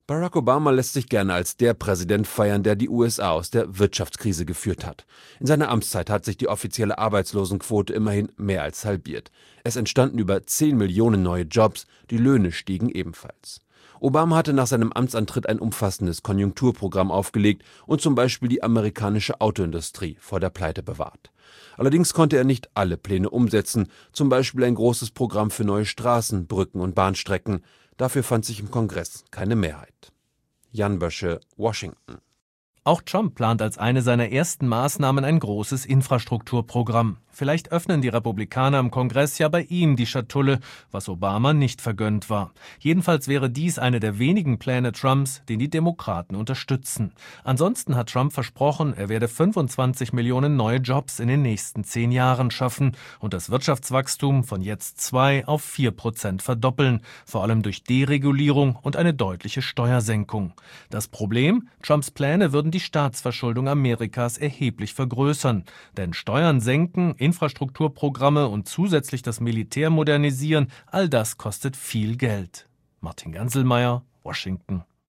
Barack Obama lässt sich gerne als der Präsident feiern, der die USA aus der Wirtschaftskrise geführt hat. In seiner Amtszeit hat sich die offizielle Arbeitslosenquote immerhin mehr als halbiert. Es entstanden über 10 Millionen neue Jobs, die Löhne stiegen ebenfalls. Obama hatte nach seinem Amtsantritt ein umfassendes Konjunkturprogramm aufgelegt und zum Beispiel die amerikanische Autoindustrie vor der Pleite bewahrt. Allerdings konnte er nicht alle Pläne umsetzen, zum Beispiel ein großes Programm für neue Straßen, Brücken und Bahnstrecken. Dafür fand sich im Kongress keine Mehrheit. Jan Bösche, Washington. Auch Trump plant als eine seiner ersten Maßnahmen ein großes Infrastrukturprogramm. Vielleicht öffnen die Republikaner im Kongress ja bei ihm die Schatulle, was Obama nicht vergönnt war. Jedenfalls wäre dies eine der wenigen Pläne Trumps, den die Demokraten unterstützen. Ansonsten hat Trump versprochen, er werde 25 Millionen neue Jobs in den nächsten 10 Jahren schaffen und das Wirtschaftswachstum von jetzt 2 auf 4% verdoppeln, vor allem durch Deregulierung und eine deutliche Steuersenkung. Das Problem? Trumps Pläne würden die Staatsverschuldung Amerikas erheblich vergrößern, denn Steuern senken, Infrastrukturprogramme und zusätzlich das Militär modernisieren, all das kostet viel Geld. Martin Ganselmeier, Washington.